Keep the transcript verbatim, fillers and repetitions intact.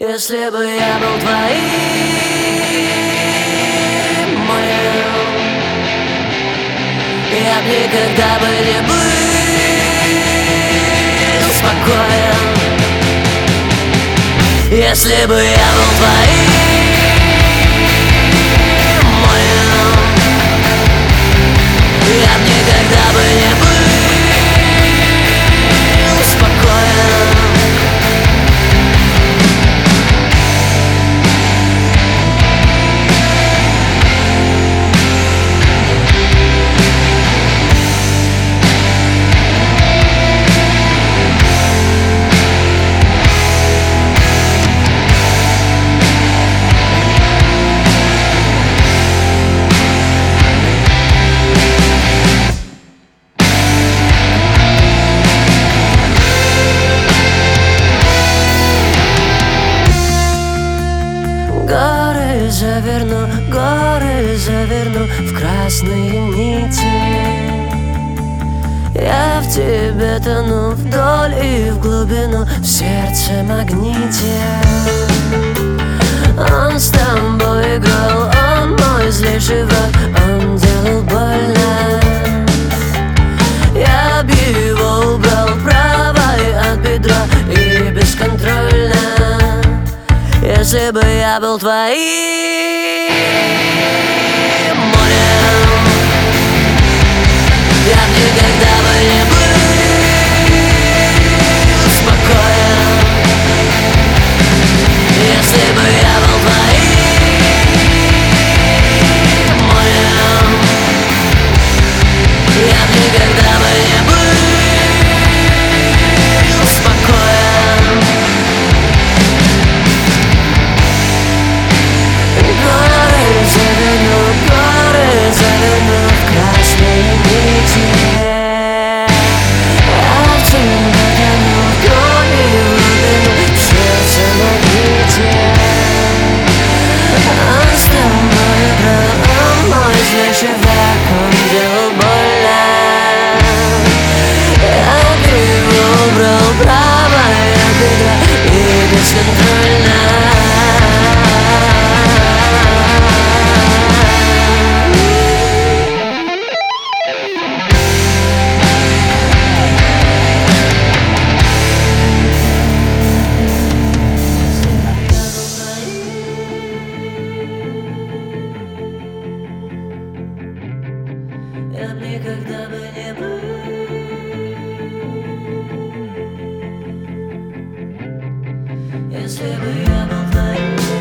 Если бы я был твоим, моим, я б никогда бы не был спокоен. Если бы я был твоим, моим, я б никогда бы не был спокоен. Горы заверну, горы заверну в красные нити. Я в тебе тону вдоль и в глубину, в сердце магните. Он с тобой играл, он мой злейший враг, он делал больно. Я б его убрал правой от бедра и бесконтрольно. Если бы я был твоим, моим, я б никогда бы не был спокоен. Если бы я был твоим, моим, я б никогда бы не был спокоен. Я б никогда бы не был. Если бы я был твоим.